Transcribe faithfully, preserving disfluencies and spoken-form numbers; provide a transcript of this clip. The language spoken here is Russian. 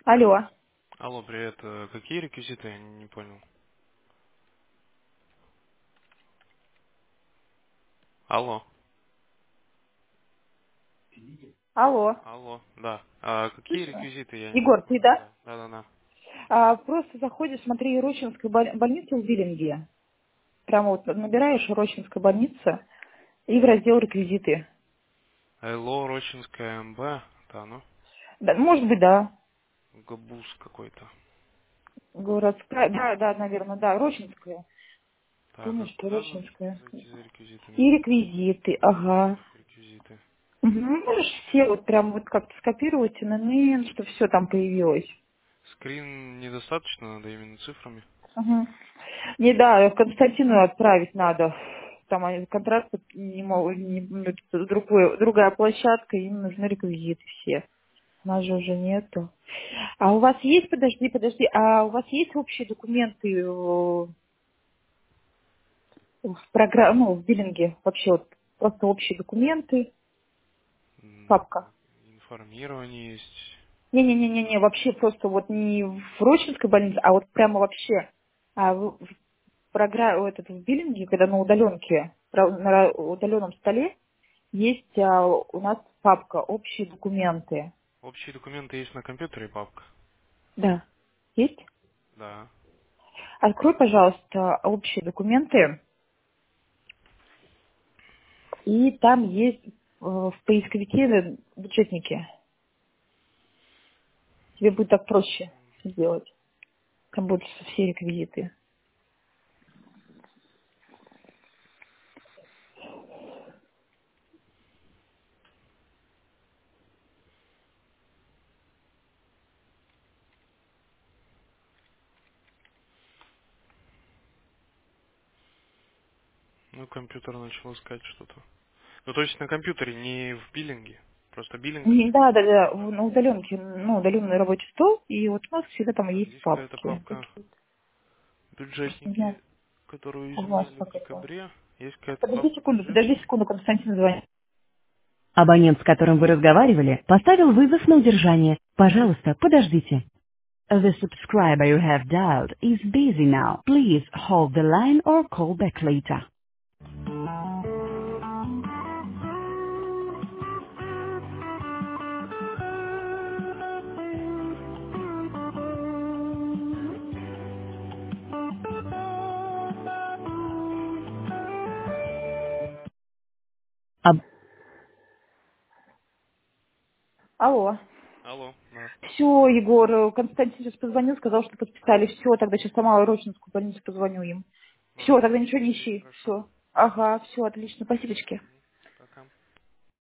Алло. Алло, привет. Э, Какие реквизиты? Я не понял. Алло. Алло. Алло, да. А какие Слышно? реквизиты? Я не Егор, ты, понял, да? да. Да-да-да. А, просто заходишь, смотри, Рощинская боль- больница в Биллинге. Прямо вот набираешь Рощинская больница и в раздел реквизиты. ЛО, Рочинская МБ. Да, ну. Да, может быть, да. Габуз какой-то. Городская. Да, да, наверное, да. Рощинская. Так, а Помнишь, что куда нужно Рощинская? зайти за реквизитами? И реквизиты, ага. Реквизиты. Мгм. Можешь все вот прям вот как-то скопировать, ННН, что все там появилось. Скрин недостаточно, надо именно цифрами. Мгм. Не, да, Константину отправить надо. Там они контракт не могут, не, ну, это другой, другая площадка, им нужны реквизиты все. У нас же уже нету. А у вас есть, подожди, подожди, а у вас есть общие документы э, в программе, ну, в биллинге вообще вот просто общие документы, М, папка? Информирование есть. Не-не-не-не, вообще просто вот не в Рочинской больнице, а вот прямо вообще а в, в программе, этот, в биллинге, когда на удаленке, на удаленном столе есть а, у нас папка «Общие документы». Общие документы есть на компьютере, папка. Да. Есть? Да. Открой, пожалуйста, «Общие документы», и там есть э, в поисковике бюджетники. Тебе будет так проще сделать. Там будут все реквизиты. Ну, компьютер начал искать что-то. Ну, то есть на компьютере, не в биллинге. Просто биллинг Не, скрин Да, да, да, недоступен, да? в- на удаленке, ну, удаленный рабочий стол, и вот у нас всегда там Так, есть здесь какая-то папки. папка Просто не знаю, бюджетники, которую у вас изменяли в как это. декабре. Есть какая-то Подожди папка секунду, подожди бюджетники. секунду, Константин звонит. Абонент, с которым вы разговаривали, поставил вызов на удержание. Пожалуйста, подождите. The subscriber you have dialed is busy now. Please hold the line or call back later. Аб- Алло. Алло, да. Все, Егор, э, Константин сейчас позвонил, сказал, что подписали. Все, тогда сейчас сама Рочинскую больницу позвоню им. Все, Ага, тогда ничего не ищи. хорошо. Все. Ага, все, отлично. Спасибочки.